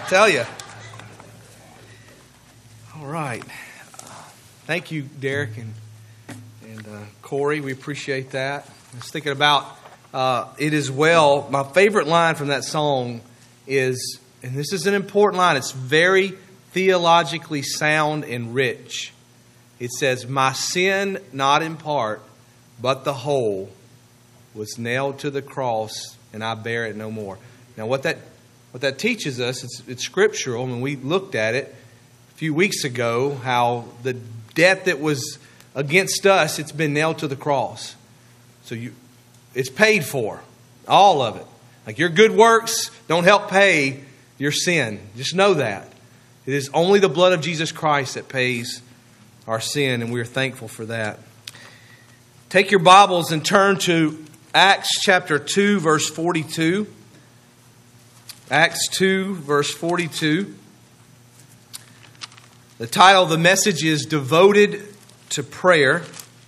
Tell you. All right. Thank you, Derek and Corey. We appreciate that. I was thinking about it as well. My favorite line from that song is, and this is an important line, it's very theologically sound and rich. It says, "My sin, not in part, but the whole, was nailed to the cross, and I bear it no more." Now, what that teaches us, it's scriptural. When we looked at it a few weeks ago, how the debt that was against us, it's been nailed to the cross. So it's paid for, all of it. Like your good works don't help pay your sin. Just know that. It is only the blood of Jesus Christ that pays our sin, and we are thankful for that. Take your Bibles and turn to Acts chapter 2, verse 42. Acts 2, verse 42. The title of the message is Devoted to Prayer.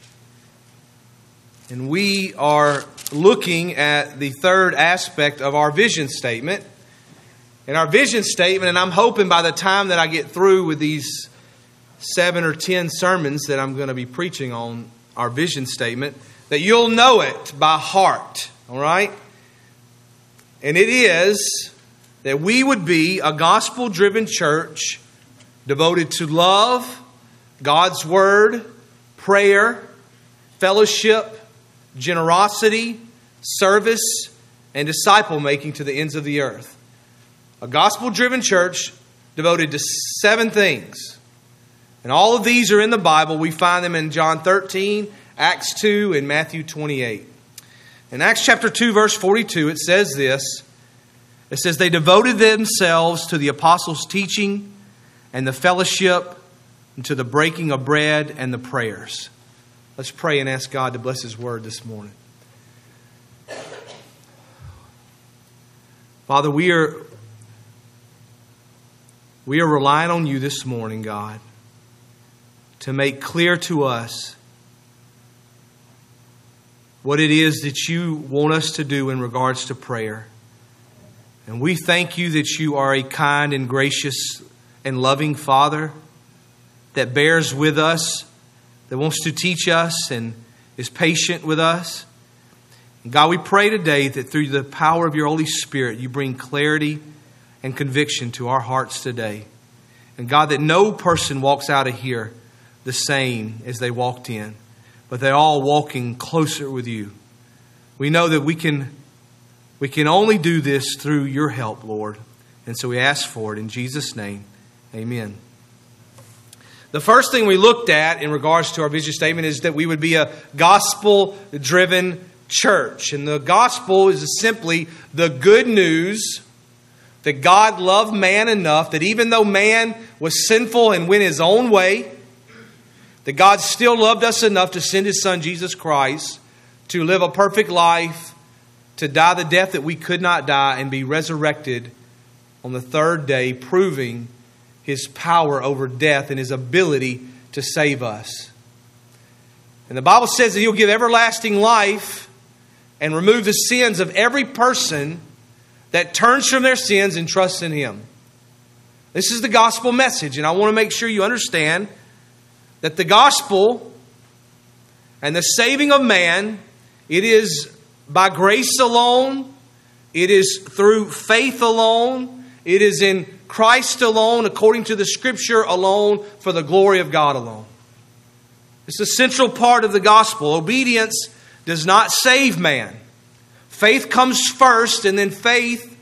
And we are looking at the third aspect of our vision statement. And our vision statement, and I'm hoping by the time that I get through with these 7 or 10 sermons that I'm going to be preaching on our vision statement, that you'll know it by heart. All right? And it is that we would be a gospel-driven church devoted to love, God's Word, prayer, fellowship, generosity, service, and disciple-making to the ends of the earth. A gospel-driven church devoted to 7 things. And all of these are in the Bible. We find them in John 13, Acts 2, and Matthew 28. In Acts chapter 2, verse 42, it says this. It says, "They devoted themselves to the apostles' teaching and the fellowship and to the breaking of bread and the prayers." Let's pray and ask God to bless His Word this morning. Father, we are relying on You this morning, God, to make clear to us what it is that You want us to do in regards to prayer. And we thank You that You are a kind and gracious and loving Father that bears with us, that wants to teach us and is patient with us. And God, we pray today that through the power of Your Holy Spirit, You bring clarity and conviction to our hearts today. And God, that no person walks out of here the same as they walked in, but they're all walking closer with You. We know that we can only do this through Your help, Lord. And so we ask for it in Jesus' name. Amen. The first thing we looked at in regards to our vision statement is that we would be a gospel-driven church. And the gospel is simply the good news that God loved man enough that even though man was sinful and went his own way, that God still loved us enough to send His Son, Jesus Christ, to live a perfect life, to die the death that we could not die, and be resurrected on the third day, proving His power over death and His ability to save us. And the Bible says that He'll give everlasting life and remove the sins of every person that turns from their sins and trusts in Him. This is the gospel message, and I want to make sure you understand that the gospel and the saving of man, it is by grace alone, it is through faith alone, it is in Christ alone, according to the Scripture alone, for the glory of God alone. It's the central part of the gospel. Obedience does not save man. Faith comes first, and then faith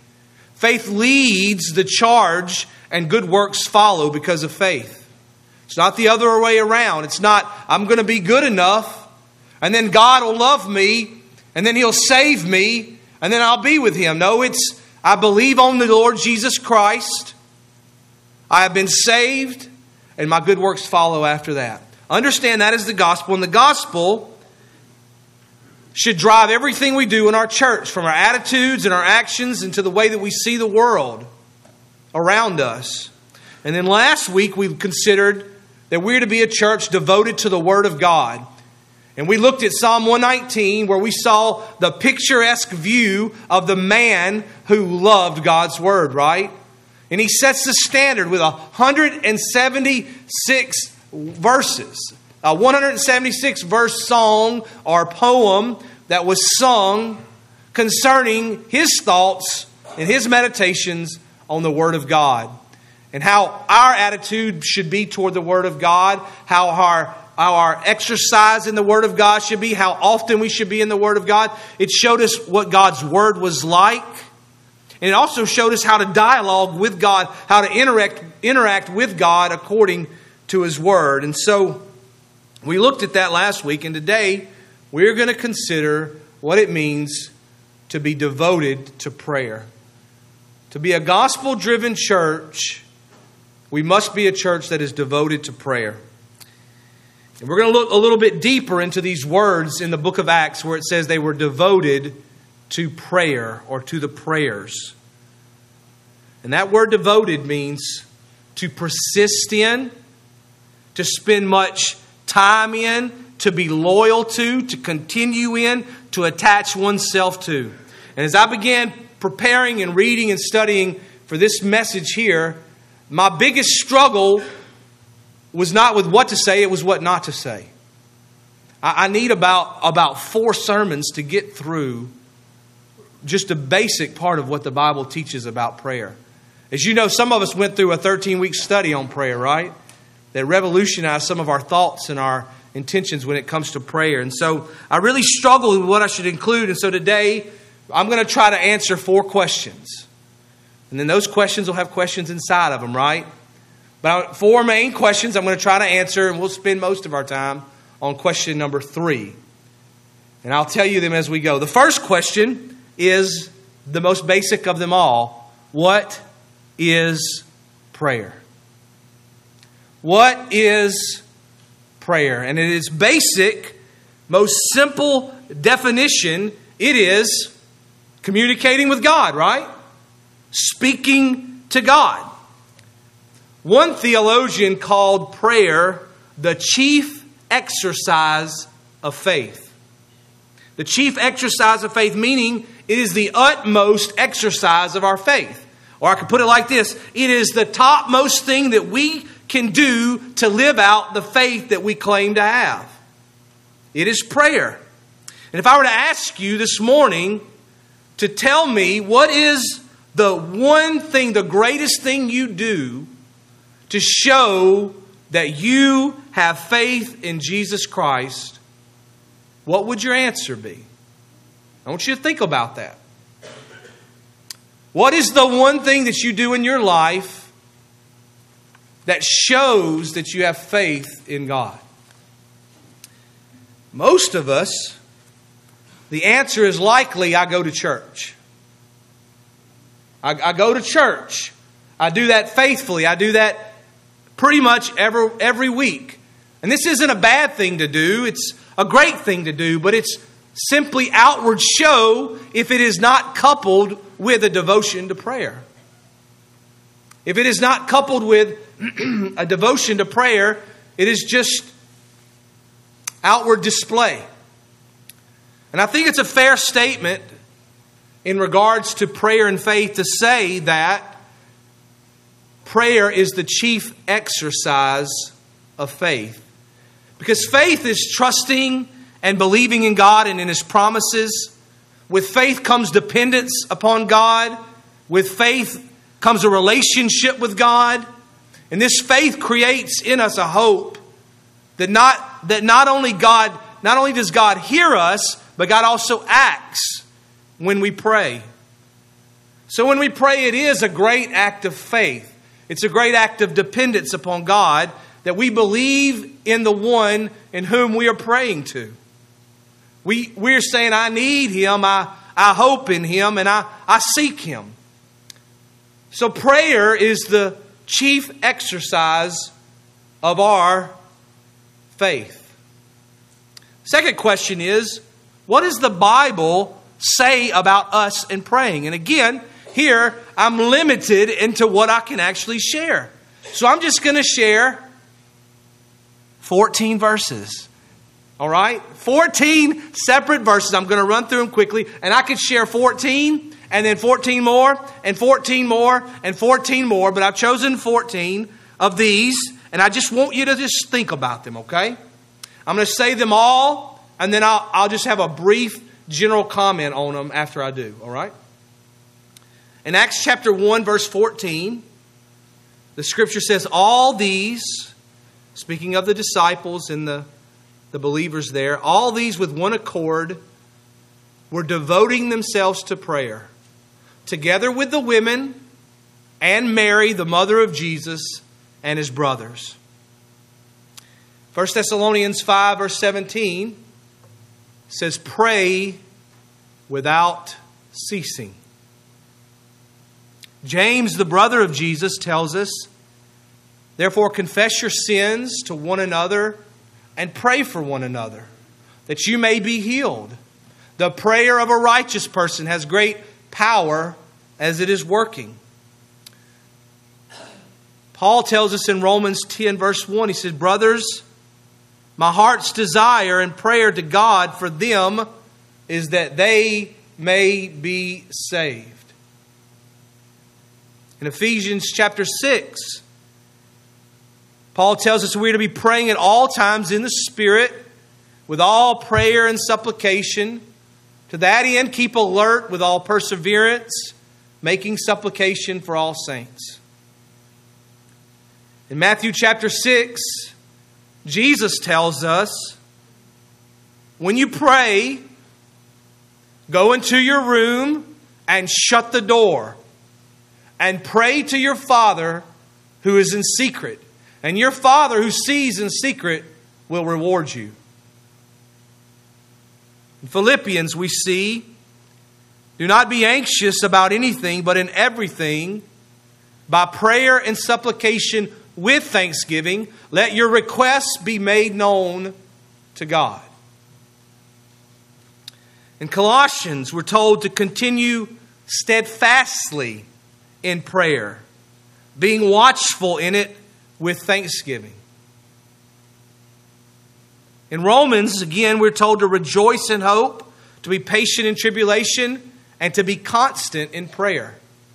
leads the charge, and good works follow because of faith. It's not the other way around. It's not, I'm going to be good enough, and then God will love me, and then He'll save me, and then I'll be with Him. No, it's, I believe on the Lord Jesus Christ. I have been saved, and my good works follow after that. Understand that is the gospel, and the gospel should drive everything we do in our church, from our attitudes and our actions and to the way that we see the world around us. And then last week we considered that we're to be a church devoted to the Word of God. And we looked at Psalm 119, where we saw the picturesque view of the man who loved God's Word, right? And he sets the standard with 176 verses. A 176 verse song or poem that was sung concerning his thoughts and his meditations on the Word of God. And how our attitude should be toward the Word of God. How our exercise in the Word of God should be. How often we should be in the Word of God. It showed us what God's Word was like. And it also showed us how to dialogue with God. How to interact with God according to His Word. And so we looked at that last week. And today we're going to consider what it means to be devoted to prayer. To be a gospel-driven church, we must be a church that is devoted to prayer. And we're going to look a little bit deeper into these words in the book of Acts where it says they were devoted to prayer or to the prayers. And that word devoted means to persist in, to spend much time in, to be loyal to continue in, to attach oneself to. And as I began preparing and reading and studying for this message here, my biggest struggle was not with what to say, it was what not to say. I need about 4 sermons to get through just a basic part of what the Bible teaches about prayer. As you know, some of us went through a 13-week study on prayer, right? That revolutionized some of our thoughts and our intentions when it comes to prayer. And so I really struggled with what I should include. And so today I'm going to try to answer 4 questions. And then those questions will have questions inside of them, right? But 4 main questions I'm going to try to answer, and we'll spend most of our time on question number 3. And I'll tell you them as we go. The first question is the most basic of them all. What is prayer? What is prayer? And in its basic, most simple definition, it is communicating with God, right? Speaking to God. One theologian called prayer the chief exercise of faith. The chief exercise of faith, meaning it is the utmost exercise of our faith. Or I could put it like this: it is the topmost thing that we can do to live out the faith that we claim to have. It is prayer. And if I were to ask you this morning to tell me what is the one thing, the greatest thing you do to show that you have faith in Jesus Christ, what would your answer be? I want you to think about that. What is the one thing that you do in your life that shows that you have faith in God? Most of us, the answer is likely, I go to church. I go to church. I do that faithfully. I do that pretty much every week. And this isn't a bad thing to do. It's a great thing to do, but it's simply outward show if it is not coupled with a devotion to prayer. If it is not coupled with a devotion to prayer, it is just outward display. And I think it's a fair statement in regards to prayer and faith to say that prayer is the chief exercise of faith. Because faith is trusting and believing in God and in His promises. With faith comes dependence upon God. With faith comes a relationship with God. And this faith creates in us a hope that not only does God hear us, but God also acts when we pray. So when we pray, it is a great act of faith. It's a great act of dependence upon God that we believe in the one in whom we are praying to. We're saying, I need Him, I hope in Him, and I seek Him. So prayer is the chief exercise of our faith. Second question is, what does the Bible say about us in praying? And again, here I'm limited into what I can actually share. So I'm just going to share 14 verses. All right? 14 separate verses. I'm going to run through them quickly. And I could share 14 and then 14 more, and 14 more, and 14 more. But I've chosen 14 of these, and I just want you to just think about them, okay? I'm going to say them all, and then I'll just have a brief general comment on them after I do, all right? In Acts chapter 1, verse 14, the Scripture says, all these, speaking of the disciples and the believers there, all these with one accord were devoting themselves to prayer, together with the women and Mary, the mother of Jesus, and his brothers. 1 Thessalonians 5, verse 17 says, pray without ceasing. James, the brother of Jesus, tells us, therefore confess your sins to one another and pray for one another, that you may be healed. The prayer of a righteous person has great power as it is working. Paul tells us in Romans 10, verse 1, he says, brothers, my heart's desire and prayer to God for them is that they may be saved. In Ephesians chapter 6, Paul tells us we're to be praying at all times in the Spirit with all prayer and supplication. To that end, keep alert with all perseverance, making supplication for all saints. In Matthew chapter 6, Jesus tells us, when you pray, go into your room and shut the door and pray to your Father who is in secret. And your Father who sees in secret will reward you. In Philippians we see, do not be anxious about anything, but in everything, by prayer and supplication with thanksgiving, let your requests be made known to God. In Colossians, we're told to continue steadfastly in prayer, being watchful in it with thanksgiving. In Romans, again, we're told to rejoice in hope, to be patient in tribulation, and to be constant in prayer.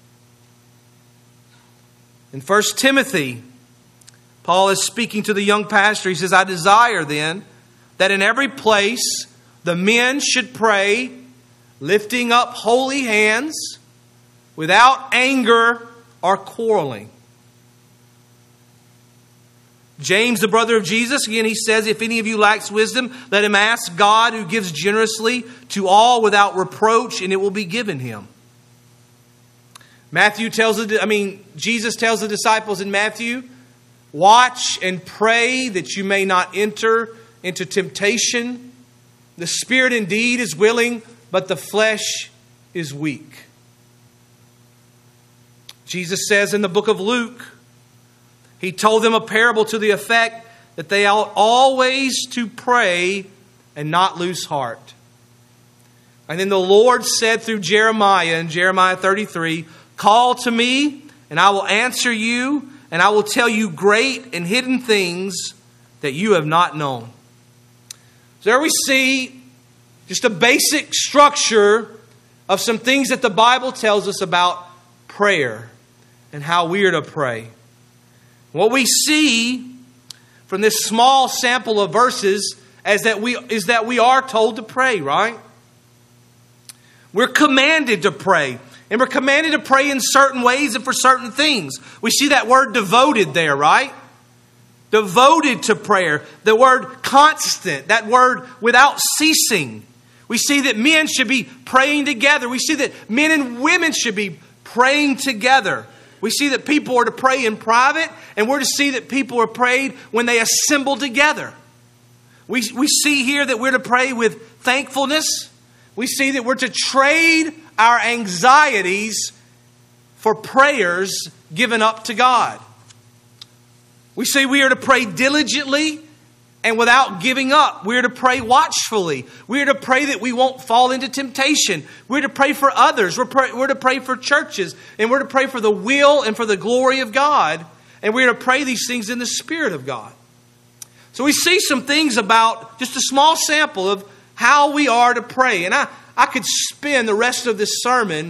In 1 Timothy, Paul is speaking to the young pastor. He says, I desire then that in every place the men should pray, lifting up holy hands, without anger or quarreling. James, the brother of Jesus, again, he says, if any of you lacks wisdom, let him ask God who gives generously to all without reproach, and it will be given him. Jesus tells the disciples in Matthew, watch and pray that you may not enter into temptation. The spirit indeed is willing, but the flesh is weak. Jesus says in the book of Luke, he told them a parable to the effect that they ought always to pray and not lose heart. And then the Lord said through Jeremiah in Jeremiah 33, call to me and I will answer you and I will tell you great and hidden things that you have not known. So there we see just a basic structure of some things that the Bible tells us about prayer and how we are to pray. What we see from this small sample of verses is that we are told to pray, right? We're commanded to pray. And we're commanded to pray in certain ways and for certain things. We see that word devoted there, right? Devoted to prayer. The word constant. That word without ceasing. We see that men should be praying together. We see that men and women should be praying together. We see that people are to pray in private, and we're to see that people are prayed when they assemble together. We see here that we're to pray with thankfulness. We see that we're to trade our anxieties for prayers given up to God. We see we are to pray diligently and without giving up. We're to pray watchfully. We're to pray that we won't fall into temptation. We're to pray for others. We're to pray for churches. And we're to pray for the will and for the glory of God. And we're to pray these things in the Spirit of God. So we see some things about just a small sample of how we are to pray. And I could spend the rest of this sermon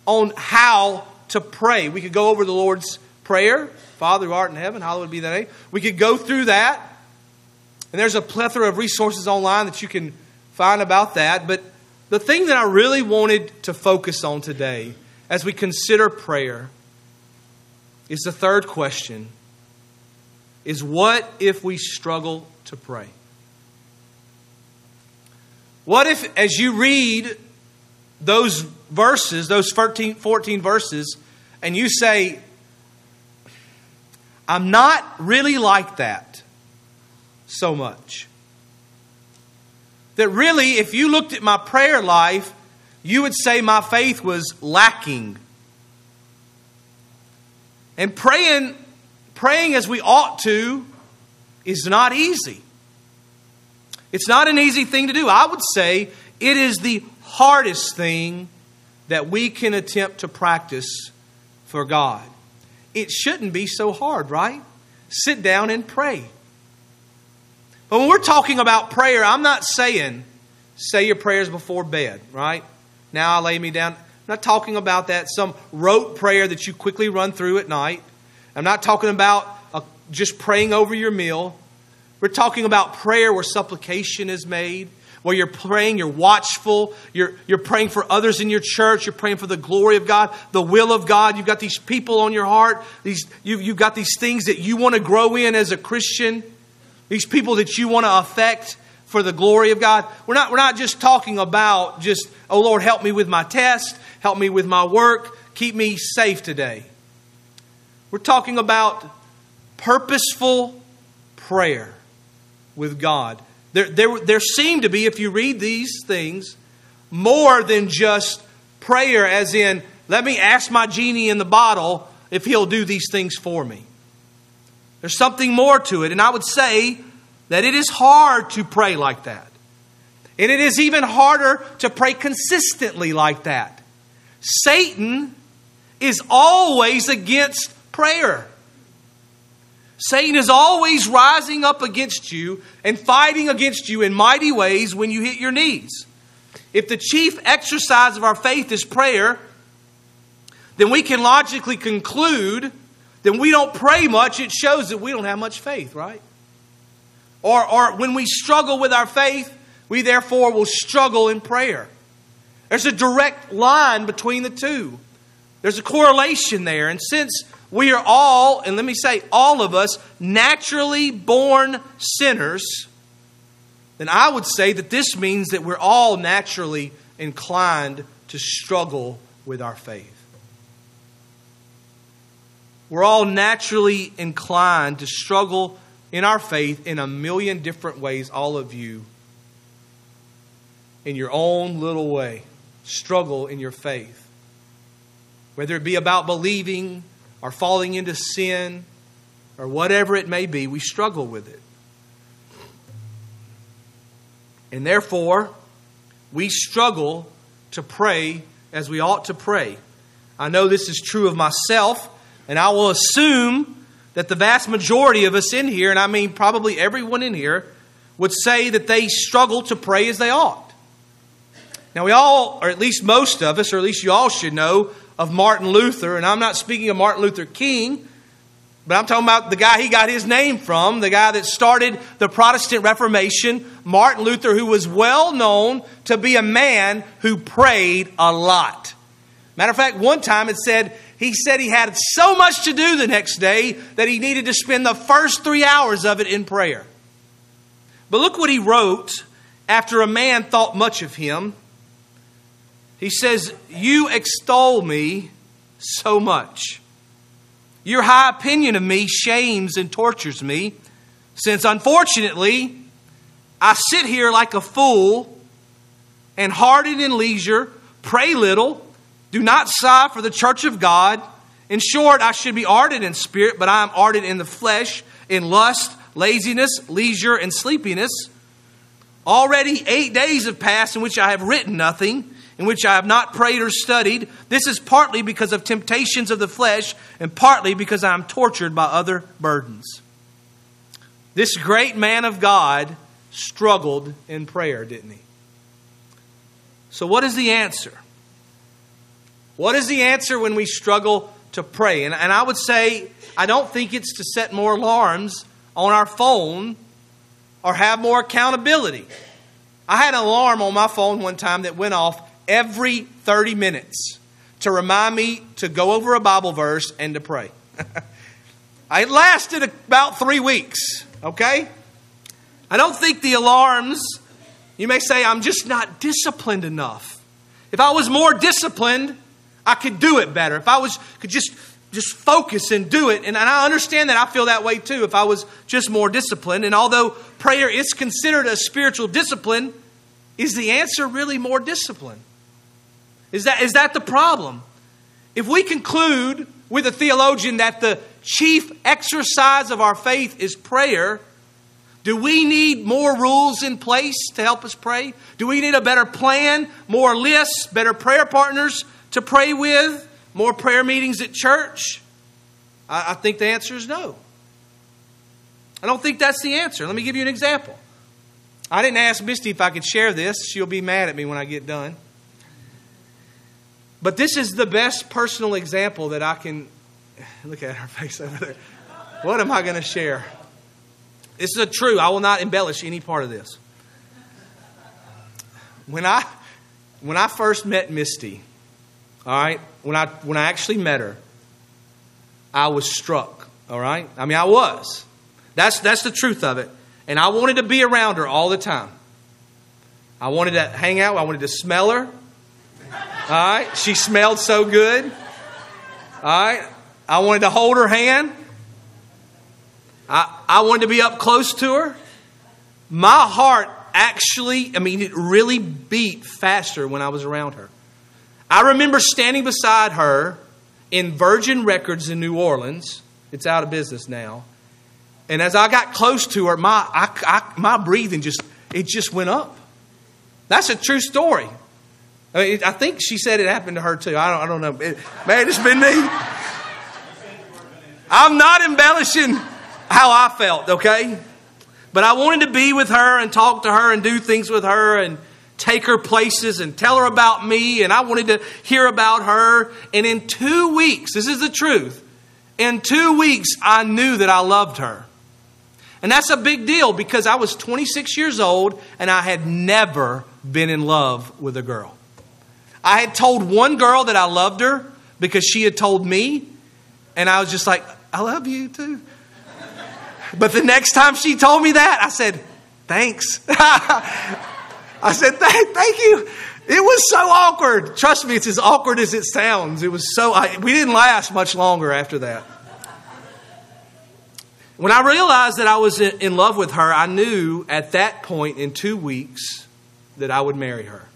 on how to pray. We could go over the Lord's Prayer, Father who art in heaven, hallowed be thy name. We could go through that. And there's a plethora of resources online that you can find about that. But the thing that I really wanted to focus on today as we consider prayer is the third question, is what if we struggle to pray? What if, as you read those verses, those 14 verses, and you say, I'm not really like that so much. That really, if you looked at my prayer life, you would say my faith was lacking. And praying as we ought to is not easy. It's not an easy thing to do. I would say it is the hardest thing that we can attempt to practice for God. It shouldn't be so hard, right? Sit down and pray. But when we're talking about prayer, I'm not saying say your prayers before bed, right? Now I lay me down. I'm not talking about that, some rote prayer that you quickly run through at night. I'm not talking about just praying over your meal. We're talking about prayer where supplication is made, where you're praying, you're watchful, you're praying for others in your church, you're praying for the glory of God, the will of God. You've got these people on your heart. You've got these things that you want to grow in as a Christian. These people that you want to affect for the glory of God. We're not just talking about just, oh Lord, help me with my test, help me with my work, keep me safe today. We're talking about purposeful prayer with God. There seem to be, if you read these things, more than just prayer as in, let me ask my genie in the bottle if he'll do these things for me. There's something more to it. And I would say that it is hard to pray like that. And it is even harder to pray consistently like that. Satan is always against prayer. Satan is always rising up against you and fighting against you in mighty ways when you hit your knees. If the chief exercise of our faith is prayer, then we can logically conclude that we don't pray much. It shows that we don't have much faith, right? Or when we struggle with our faith, we therefore will struggle in prayer. There's a direct line between the two. There's a correlation there. And since we are all, and let me say all of us, naturally born sinners, then I would say that this means that we're all naturally inclined to struggle with our faith. We're all naturally inclined to struggle in our faith in a million different ways, all of you, in your own little way, struggle in your faith. Whether it be about believing or falling into sin or whatever it may be, we struggle with it. And therefore, we struggle to pray as we ought to pray. I know this is true of myself, and I will assume that the vast majority of us in here, and I mean probably everyone in here, would say that they struggle to pray as they ought. Now we all, or at least most of us, or at least you all should know of Martin Luther, and I'm not speaking of Martin Luther King, but I'm talking about the guy he got his name from, the guy that started the Protestant Reformation, Martin Luther, who was well known to be a man who prayed a lot. Matter of fact, one time he said he had so much to do the next day that he needed to spend the first 3 hours of it in prayer. But look what he wrote after a man thought much of him. He says, "You extol me so much. Your high opinion of me shames and tortures me, since unfortunately I sit here like a fool and hardened in leisure, pray little, do not sigh for the church of God. In short, I should be ardent in spirit, but I am ardent in the flesh, in lust, laziness, leisure, and sleepiness. Already 8 days have passed in which I have written nothing, in which I have not prayed or studied. This is partly because of temptations of the flesh, and partly because I am tortured by other burdens." This great man of God struggled in prayer, didn't he? So what is the answer? What is the answer when we struggle to pray? And I would say, I don't think it's to set more alarms on our phone or have more accountability. I had an alarm on my phone one time that went off every 30 minutes to remind me to go over a Bible verse and to pray. It lasted about 3 weeks, okay? I don't think the alarms, you may say, I'm just not disciplined enough. If I was more disciplined, I could do it better. If I could just focus and do it. And I understand that I feel that way too if I was just more disciplined. And although prayer is considered a spiritual discipline, is the answer really more discipline? Is that the problem? If we conclude with a theologian that the chief exercise of our faith is prayer, do we need more rules in place to help us pray? Do we need a better plan, more lists, better prayer partners to pray with, more prayer meetings at church? I think the answer is no. I don't think that's the answer. Let me give you an example. I didn't ask Misty if I could share this. She'll be mad at me when I get done. But this is the best personal example that I can... Look at her face over there. What am I going to share? This is true. I will not embellish any part of this. When I first met Misty, all right, when I actually met her, I was struck. All right, I mean, I was. That's the truth of it. And I wanted to be around her all the time. I wanted to hang out. I wanted to smell her. All right, she smelled so good. All right, I wanted to hold her hand. I wanted to be up close to her. My heart actually, it really beat faster when I was around her. I remember standing beside her in Virgin Records in New Orleans. It's out of business now. And as I got close to her, my breathing just went up. That's a true story. I think she said it happened to her too. I don't know. It may have just been me. I'm not embellishing how I felt, okay? But I wanted to be with her and talk to her and do things with her and take her places and tell her about me. And I wanted to hear about her. And in 2 weeks, this is the truth, in 2 weeks, I knew that I loved her. And that's a big deal because I was 26 years old and I had never been in love with a girl. I had told one girl that I loved her because she had told me. And I was just like, I love you too. But the next time she told me that, I said, thanks. I said, thank you. It was so awkward. Trust me, it's as awkward as it sounds. It was we didn't last much longer after that. When I realized that I was in love with her, I knew at that point in 2 weeks that I would marry her.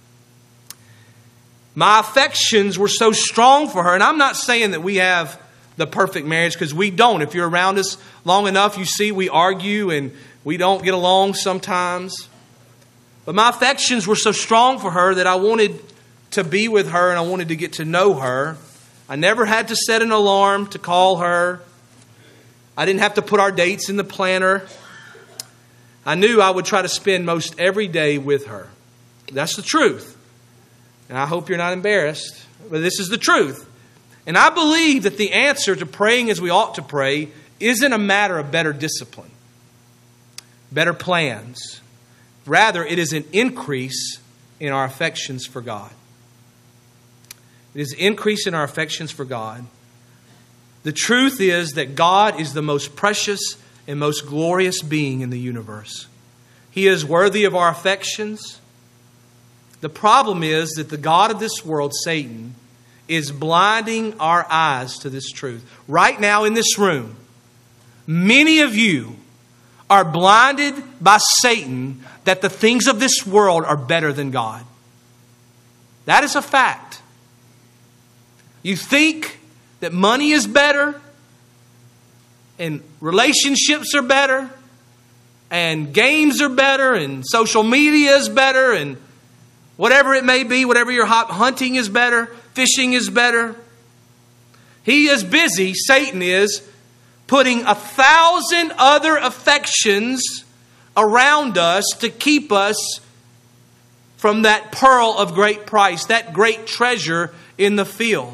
My affections were so strong for her. And I'm not saying that we have the perfect marriage, because we don't. If you're around us long enough, you see we argue and we don't get along sometimes. But my affections were so strong for her that I wanted to be with her and I wanted to get to know her. I never had to set an alarm to call her. I didn't have to put our dates in the planner. I knew I would try to spend most every day with her. That's the truth. And I hope you're not embarrassed, but this is the truth. And I believe that the answer to praying as we ought to pray isn't a matter of better discipline, better plans. Rather, it is an increase in our affections for God. It is an increase in our affections for God. The truth is that God is the most precious and most glorious being in the universe. He is worthy of our affections. The problem is that the God of this world, Satan, is blinding our eyes to this truth. Right now in this room, many of you are blinded by Satan that the things of this world are better than God. That is a fact. You think that money is better and relationships are better and games are better and social media is better and whatever it may be, whatever your hunting is better, fishing is better. He is busy, Satan is, putting 1,000 other affections around us to keep us from that pearl of great price, that great treasure in the field.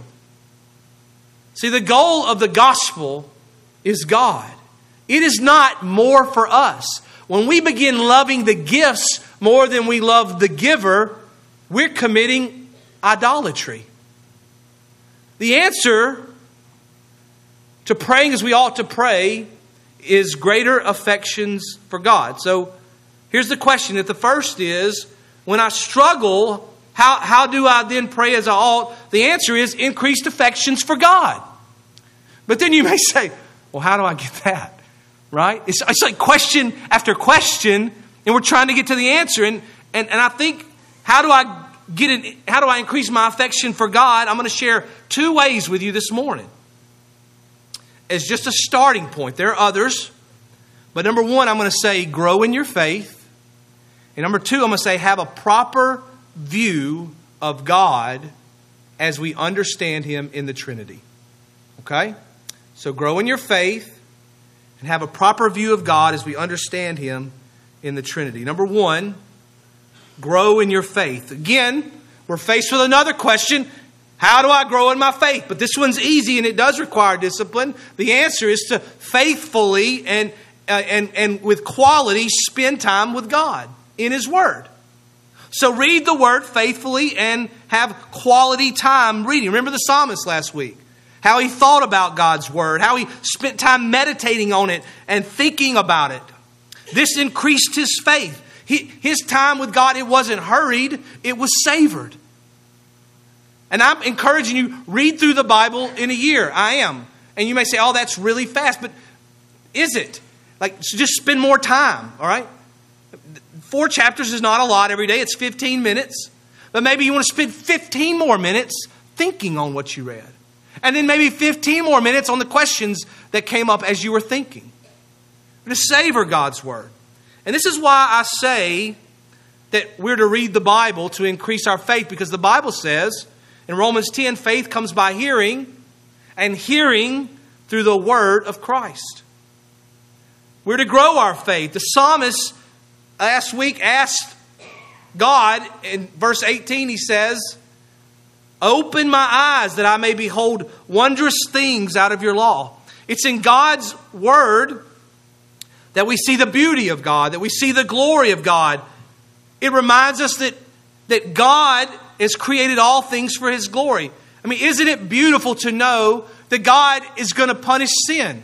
See, the goal of the gospel is God. It is not more for us. When we begin loving the gifts more than we love the giver, we're committing idolatry. The answer to praying as we ought to pray is greater affections for God. So here's the question. If the first is, when I struggle, how do I then pray as I ought? The answer is increased affections for God. But then you may say, well, how do I get that? Right? It's like question after question, and we're trying to get to the answer. And I think, how do I increase my affection for God? I'm going to share two ways with you this morning as just a starting point. There are others, but number one, I'm going to say grow in your faith. And number two, I'm going to say have a proper view of God as we understand Him in the Trinity. Okay? So grow in your faith and have a proper view of God as we understand Him in the Trinity. Number one, grow in your faith. Again, we're faced with another question. How do I grow in my faith? But this one's easy and it does require discipline. The answer is to faithfully and with quality spend time with God in His Word. So read the Word faithfully and have quality time reading. Remember the psalmist last week. How he thought about God's Word. How he spent time meditating on it and thinking about it. This increased his faith. His time with God, it wasn't hurried. It was savored. And I'm encouraging you, read through the Bible in a year. I am. And you may say, oh, that's really fast. But is it? Like, just spend more time. All right? 4 chapters is not a lot every day. It's 15 minutes. But maybe you want to spend 15 more minutes thinking on what you read. And then maybe 15 more minutes on the questions that came up as you were thinking. To savor God's Word. And this is why I say that we're to read the Bible to increase our faith. Because the Bible says in Romans 10, faith comes by hearing, and hearing through the Word of Christ. We're to grow our faith. The psalmist last week asked God, in verse 18 he says, open my eyes that I may behold wondrous things out of your law. It's in God's Word that we see the beauty of God, that we see the glory of God. It reminds us that God has created all things for His glory. I mean, isn't it beautiful to know that God is going to punish sin?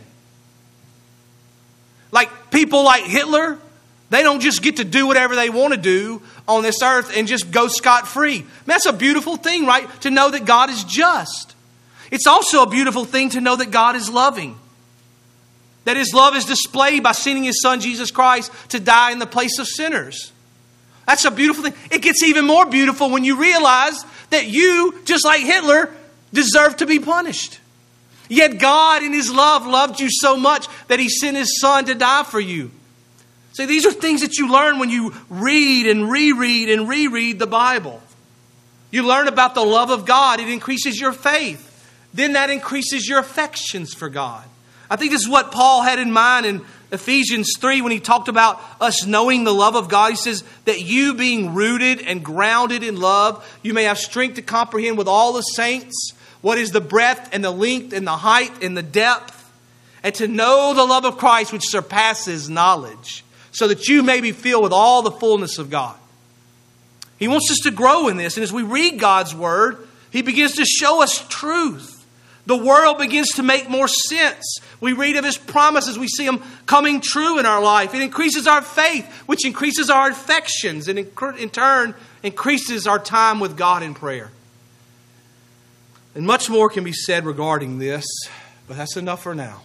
Like people like Hitler, they don't just get to do whatever they want to do on this earth and just go scot-free. I mean, that's a beautiful thing, right? To know that God is just. It's also a beautiful thing to know that God is loving. That His love is displayed by sending His Son, Jesus Christ, to die in the place of sinners. That's a beautiful thing. It gets even more beautiful when you realize that you, just like Hitler, deserve to be punished. Yet God in His love loved you so much that He sent His Son to die for you. See, these are things that you learn when you read and reread the Bible. You learn about the love of God. It increases your faith. Then that increases your affections for God. I think this is what Paul had in mind in Ephesians 3 when he talked about us knowing the love of God. He says that you being rooted and grounded in love, you may have strength to comprehend with all the saints what is the breadth and the length and the height and the depth, and to know the love of Christ which surpasses knowledge, so that you may be filled with all the fullness of God. He wants us to grow in this. And as we read God's Word, He begins to show us truth. The world begins to make more sense. We read of His promises. We see them coming true in our life. It increases our faith, which increases our affections, and in turn increases our time with God in prayer. And much more can be said regarding this, but that's enough for now.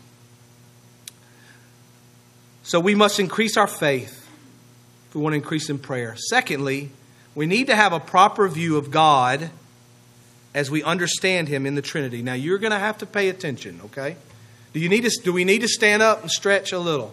So we must increase our faith if we want to increase in prayer. Secondly, we need to have a proper view of God as we understand Him in the Trinity. Now, you're going to have to pay attention, okay? Do we need to stand up and stretch a little?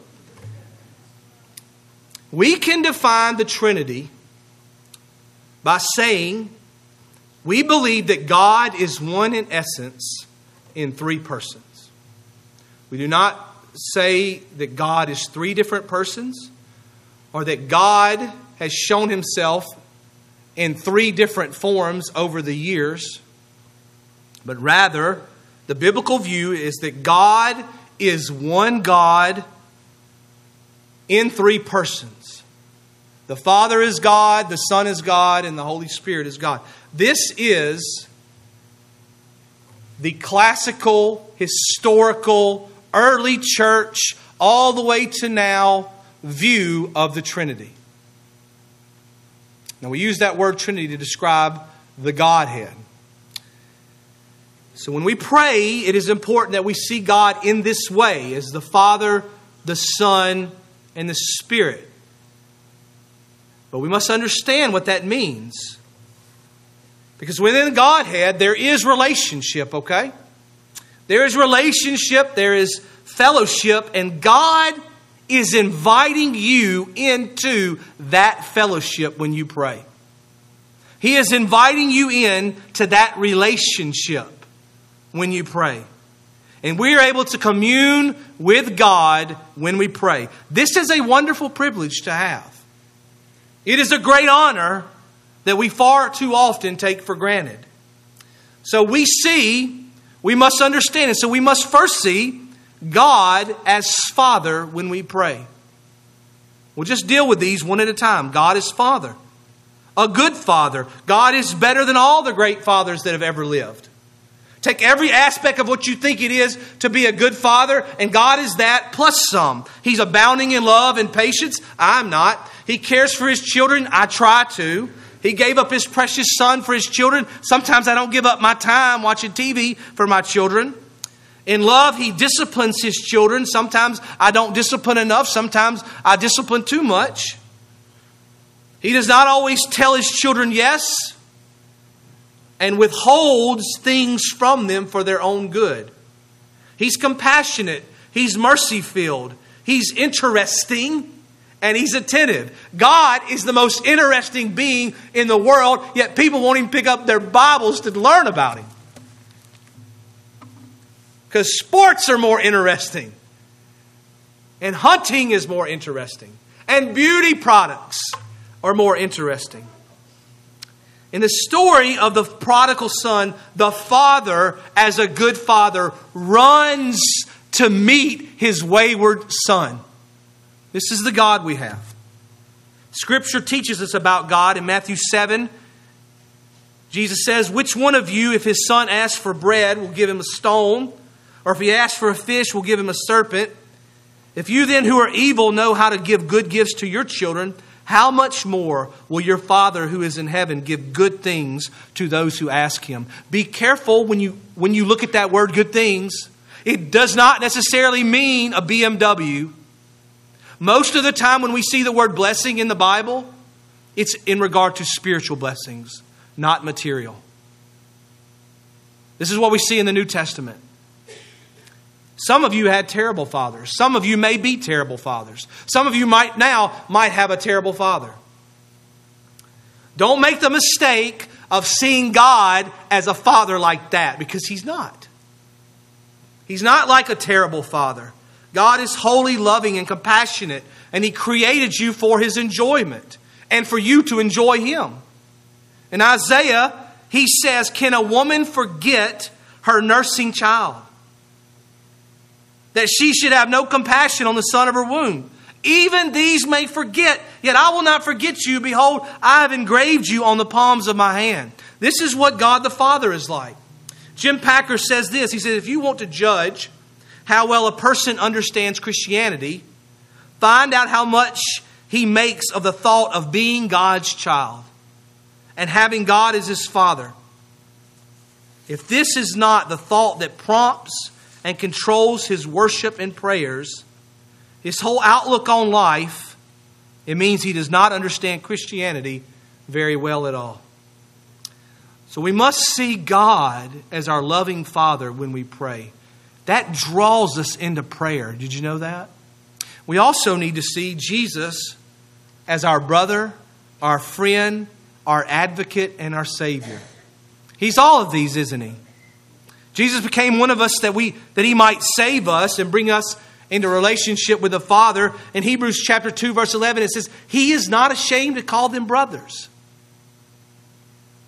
We can define the Trinity by saying we believe that God is one in essence in 3 persons. We do not say that God is 3 different persons, or that God has shown Himself in 3 different forms over the years. But rather, the biblical view is that God is one God in three persons. The Father is God, the Son is God, and the Holy Spirit is God. This is the classical, historical, early church, all the way to now, view of the Trinity. Now, we use that word Trinity to describe the Godhead. So when we pray, it is important that we see God in this way, as the Father, the Son, and the Spirit. But we must understand what that means. Because within the Godhead, there is relationship, okay? There is relationship, there is fellowship, and God is inviting you into that fellowship when you pray. He is inviting you in to that relationship when you pray. And we are able to commune with God when we pray. This is a wonderful privilege to have. It is a great honor that we far too often take for granted. So we must understand it. So we must first see God as Father when we pray. We'll just deal with these one at a time. God is Father. A good Father. God is better than all the great fathers that have ever lived. Take every aspect of what you think it is to be a good father, and God is that plus some. He's abounding in love and patience. I'm not. He cares for His children. I try to. He gave up His precious Son for His children. Sometimes I don't give up my time watching TV for my children. In love, He disciplines His children. Sometimes I don't discipline enough. Sometimes I discipline too much. He does not always tell His children yes, and withholds things from them for their own good. He's compassionate. He's mercy-filled. He's interesting. And He's attentive. God is the most interesting being in the world, yet people won't even pick up their Bibles to learn about Him. Because sports are more interesting. And hunting is more interesting. And beauty products are more interesting. In the story of the prodigal son, the father, as a good father, runs to meet his wayward son. This is the God we have. Scripture teaches us about God in Matthew 7. Jesus says, "Which one of you, if his son asks for bread, will give him a stone? Or if he asks for a fish, will give him a serpent? If you then who are evil know how to give good gifts to your children, how much more will your Father who is in heaven give good things to those who ask Him?" Be careful when you look at that word good things. It does not necessarily mean a BMW. Most of the time when we see the word blessing in the Bible, it's in regard to spiritual blessings, not material. This is what we see in the New Testament. Some of you had terrible fathers. Some of you may be terrible fathers. Some of you might have a terrible father. Don't make the mistake of seeing God as a father like that, because He's not. He's not like a terrible father. God is holy, loving, and compassionate, and He created you for His enjoyment and for you to enjoy Him. In Isaiah, he says, "Can a woman forget her nursing child, that she should have no compassion on the son of her womb? Even these may forget, yet I will not forget you. Behold, I have engraved you on the palms of my hand." This is what God the Father is like. Jim Packer says this. He says, if you want to judge how well a person understands Christianity, find out how much he makes of the thought of being God's child and having God as his Father. If this is not the thought that prompts and controls his worship and prayers, his whole outlook on life, it means he does not understand Christianity very well at all. So we must see God as our loving Father when we pray. That draws us into prayer. Did you know that? We also need to see Jesus as our brother, our friend, our advocate, and our Savior. He's all of these, isn't He? Jesus became one of us that He might save us and bring us into relationship with the Father. In Hebrews chapter 2, verse 11, it says, He is not ashamed to call them brothers.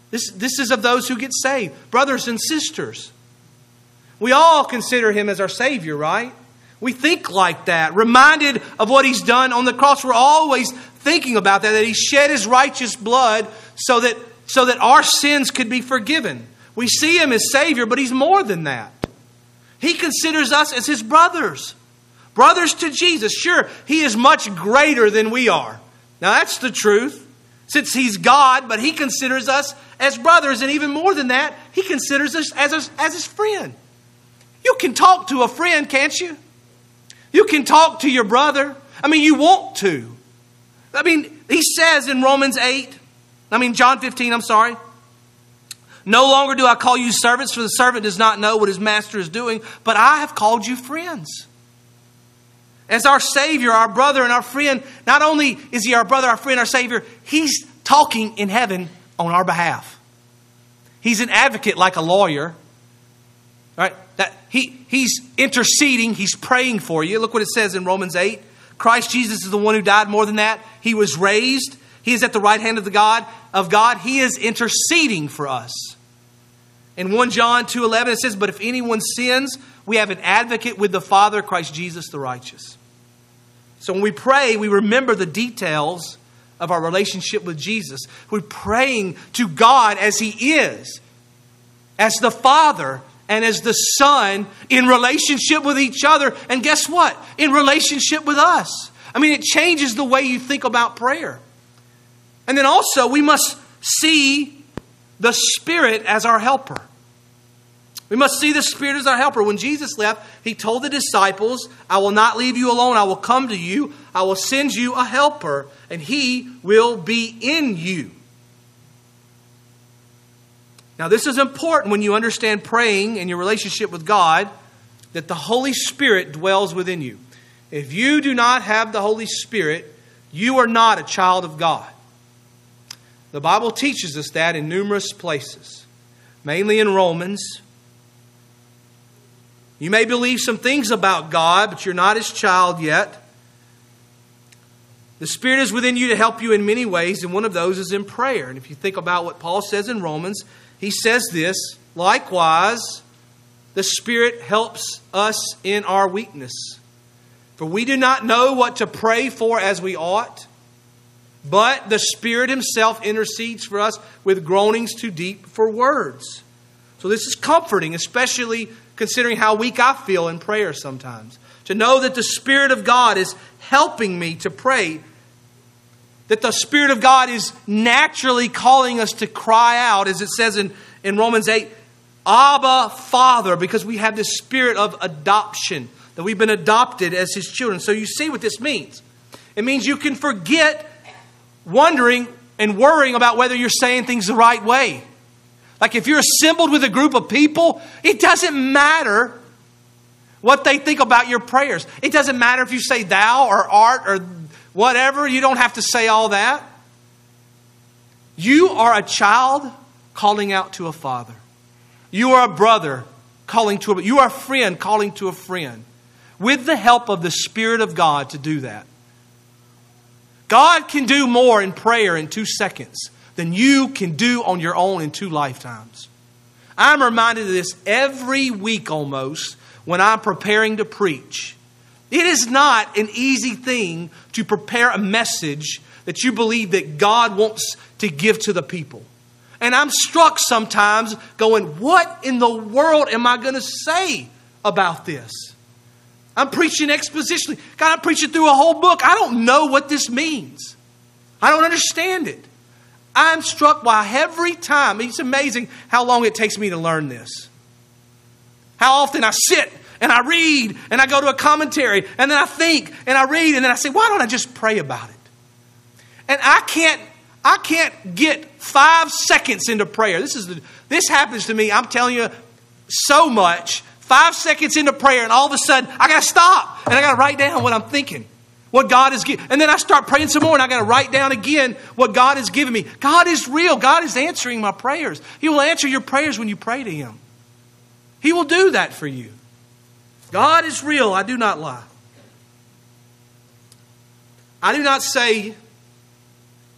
This is of those who get saved, brothers and sisters. We all consider Him as our Savior, right? We think like that, reminded of what He's done on the cross. We're always thinking about that He shed His righteous blood so that our sins could be forgiven. We see Him as Savior, but He's more than that. He considers us as His brothers. Brothers to Jesus. Sure, He is much greater than we are. Now that's the truth. Since He's God, but He considers us as brothers. And even more than that, He considers us as His friend. You can talk to a friend, can't you? You can talk to your brother. I mean, you want to. I mean, He says in John 15, I'm sorry. No longer do I call you servants, for the servant does not know what his master is doing, but I have called you friends. As our Savior, our brother, and our friend, not only is He our brother, our friend, our Savior, He's talking in heaven on our behalf. He's an advocate like a lawyer. Right? That He's interceding, He's praying for you. Look what it says in Romans 8. Christ Jesus is the one who died. More than that, He was raised. He is at the right hand of God. He is interceding for us. In 1 John 2:11 it says, but if anyone sins, we have an advocate with the Father, Christ Jesus the righteous. So when we pray, we remember the details of our relationship with Jesus. We're praying to God as He is, as the Father and as the Son, in relationship with each other. And guess what? In relationship with us. I mean, it changes the way you think about prayer. And then also, we must see the Spirit as our helper. We must see the Spirit as our helper. When Jesus left, He told the disciples, I will not leave you alone. I will come to you. I will send you a helper, and He will be in you. Now, this is important when you understand praying and your relationship with God, that the Holy Spirit dwells within you. If you do not have the Holy Spirit, you are not a child of God. The Bible teaches us that in numerous places, mainly in Romans. You may believe some things about God, but you're not His child yet. The Spirit is within you to help you in many ways, and one of those is in prayer. And if you think about what Paul says in Romans, he says this, likewise, the Spirit helps us in our weakness. For we do not know what to pray for as we ought, but the Spirit Himself intercedes for us with groanings too deep for words. So this is comforting, especially considering how weak I feel in prayer sometimes. To know that the Spirit of God is helping me to pray. That the Spirit of God is naturally calling us to cry out, as it says in Romans 8, Abba, Father, because we have this spirit of adoption, that we've been adopted as His children. So you see what this means. It means you can forget wondering and worrying about whether you're saying things the right way. Like if you're assembled with a group of people, it doesn't matter what they think about your prayers. It doesn't matter if you say thou or art or whatever. You don't have to say all that. You are a child calling out to a father. You are a brother calling to a brother. You are a friend calling to a friend. With the help of the Spirit of God to do that. God can do more in prayer in 2 seconds than you can do on your own in 2 lifetimes. I'm reminded of this every week almost when I'm preparing to preach. It is not an easy thing to prepare a message that you believe that God wants to give to the people. And I'm struck sometimes going, what in the world am I going to say about this? I'm preaching expositionally. God, I'm preaching through a whole book. I don't know what this means. I don't understand it. I'm struck by every time. It's amazing how long it takes me to learn this. How often I sit and I read and I go to a commentary and then I think and I read and then I say, why don't I just pray about it? And I can't get 5 seconds into prayer. This happens to me, I'm telling you, so much. 5 seconds into prayer and all of a sudden I got to stop and I got to write down what I'm thinking. What God is giving. And then I start praying some more and I got to write down again what God has given me. God is real. God is answering my prayers. He will answer your prayers when you pray to Him. He will do that for you. God is real. I do not lie. I do not say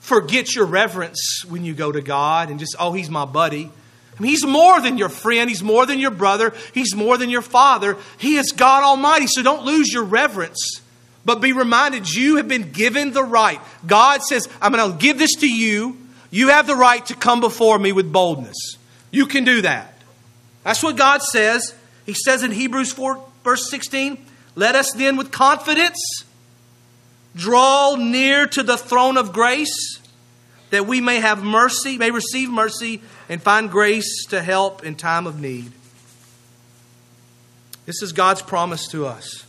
forget your reverence when you go to God and just, oh, He's my buddy. I mean, He's more than your friend. He's more than your brother. He's more than your father. He is God Almighty. So don't lose your reverence. But be reminded you have been given the right. God says, I'm going to give this to you. You have the right to come before me with boldness. You can do that. That's what God says. He says in Hebrews 4, verse 16, let us then with confidence draw near to the throne of grace, that we may have mercy, may receive mercy, and find grace to help in time of need. This is God's promise to us.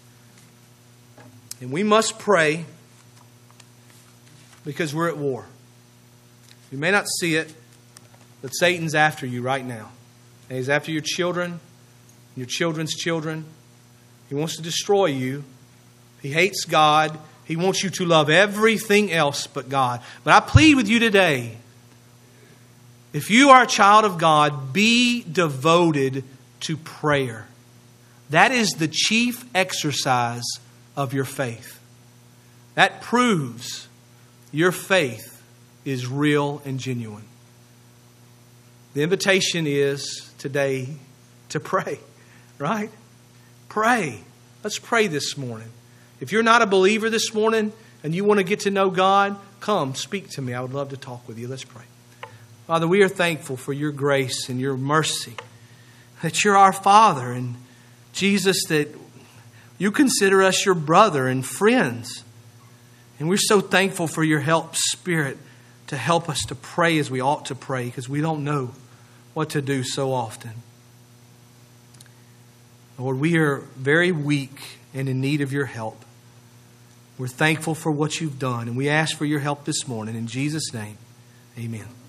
And we must pray because we're at war. You may not see it, but Satan's after you right now. And he's after your children, your children's children. He wants to destroy you. He hates God. He wants you to love everything else but God. But I plead with you today, if you are a child of God, be devoted to prayer. That is the chief exercise of your faith. That proves your faith is real and genuine. The invitation is today to pray, right? Pray. Let's pray this morning. If you're not a believer this morning and you want to get to know God, come speak to me. I would love to talk with you. Let's pray. Father, we are thankful for your grace and your mercy, that you're our Father, and Jesus, that you consider us your brother and friends. And we're so thankful for your help, Spirit, to help us to pray as we ought to pray, because we don't know what to do so often. Lord, we are very weak and in need of your help. We're thankful for what you've done, and we ask for your help this morning. In Jesus' name, amen.